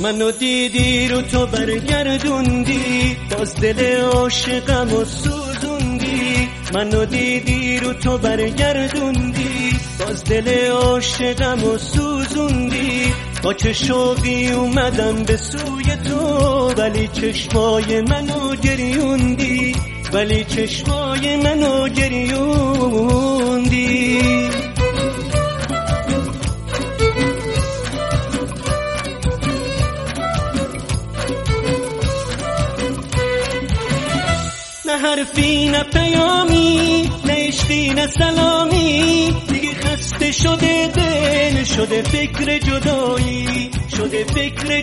منو دیدی رو تو برگردوندی، باز دل عاشقمو سوزوندی. منو دیدی رو تو برگردوندی، باز دل عاشقمو سوزوندی. با چه شوقی اومدم به سوی تو، ولی چشمای منو گریوندی، ولی چشمای منو گریوندی. نه حرفی نه پیامی، نه عشقی نه سلامی. دیگه خسته شده دل، شده فکر جدایی، شده فکر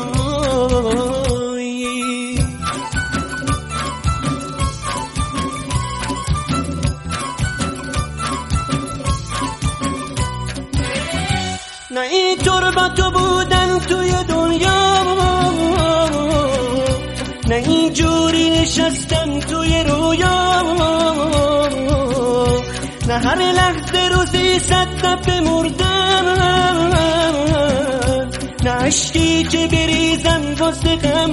جدایی. نه اینطور با تو بودن توی دنیا، نه اینجوری نشستم توی رویا. نه هر لحظه روزی 100 دفعه مردم، نه عشقی که بریزم واسه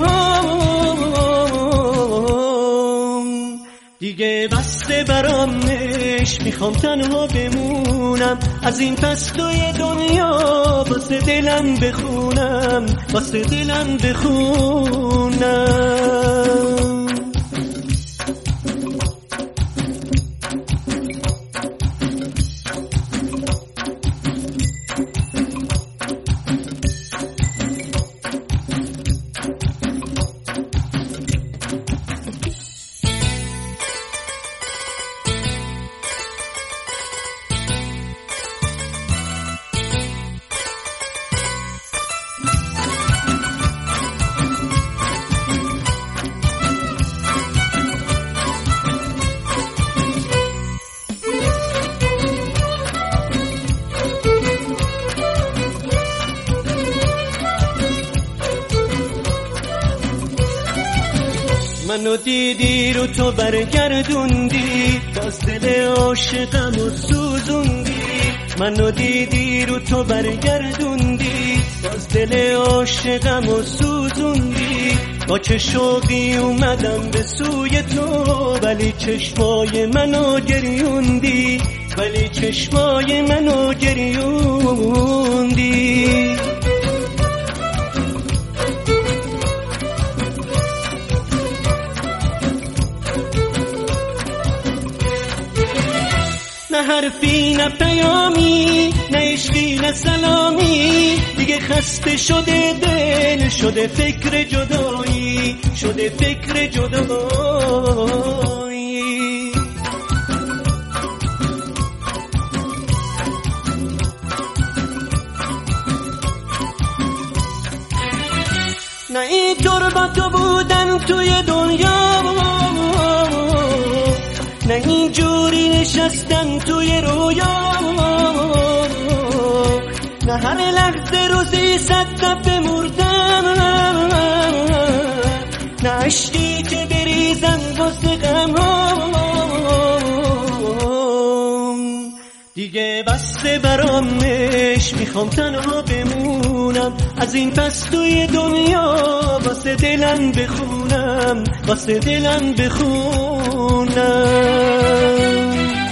غمام. دیگه بسته برامش، میخوام تنها بمونم. از این پس توی دنیا واسه دلم بخونم، واسه دلم بخونم. منو دیدی رو تو برگردوندی، باز دل عاشقمو سوزوندی. منو دیدی رو تو برگردوندی، باز دل عاشقمو سوزوندی. با چه شوقی اومدم به سوی تو، ولی چشمای منو گریوندی، ولی چشمای منو گریوندی. نه حرفی نه پیامی، نه عشقی نه سلامی. دیگه خسته شده دل، شده فکر جدایی، شده فکر جدایی. نه اینطور با تو بودن توی دنیا، نه اینجوری نشستن توی رویا. نه هر لحظه روزی 100 دفعه مردم، نه عشقی که بریزم واسه غمام. دیگه بسته برامش، میخوام تنها بمونم. از این پس توی دنیا واسه دلم بخونم، واسه دلم بخونم.